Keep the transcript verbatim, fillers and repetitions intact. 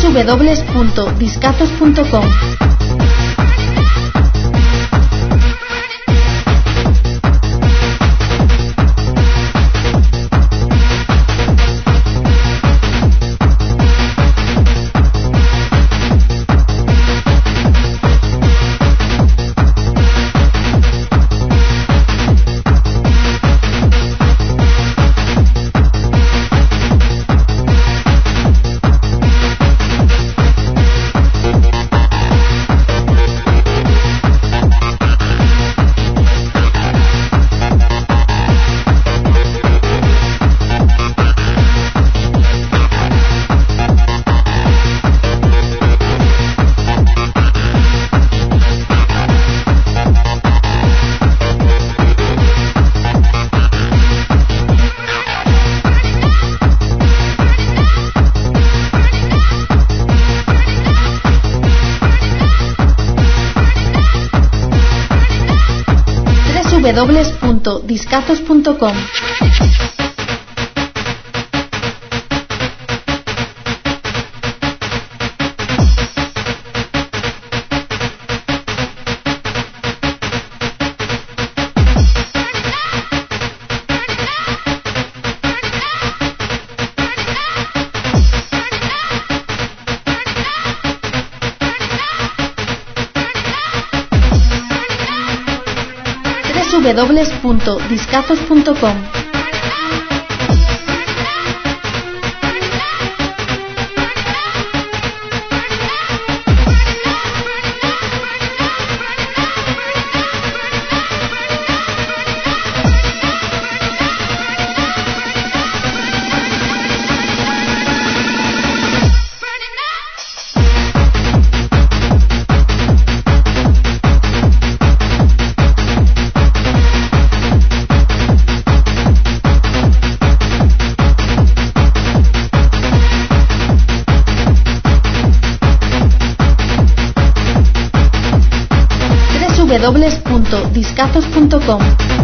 w w w punto discatos punto com. w w w punto discatos punto com. w w w punto discatos punto com. w w w punto discatos punto com.